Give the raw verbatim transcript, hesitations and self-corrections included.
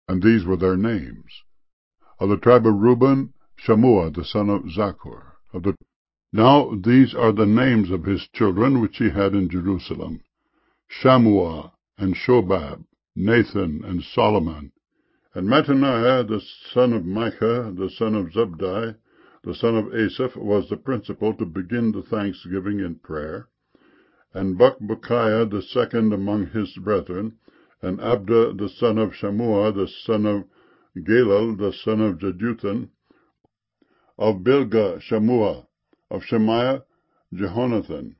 And these were their names: of the tribe of Reuben, Shammua the son of Zaccur. Of the... Now these are the names of his children which he had in Jerusalem: Shammua, and Shobab, Nathan, and Solomon. And Mattaniah the son of Micah, the son of Zabdi, the son of Asaph, was the principal to begin the thanksgiving in prayer. And Bakbukiah the second among his brethren, and Abda the son of Shammua, the son of Galal, the son of Jeduthun, of Bilgah Shammua, of Shemaiah Jehonathan,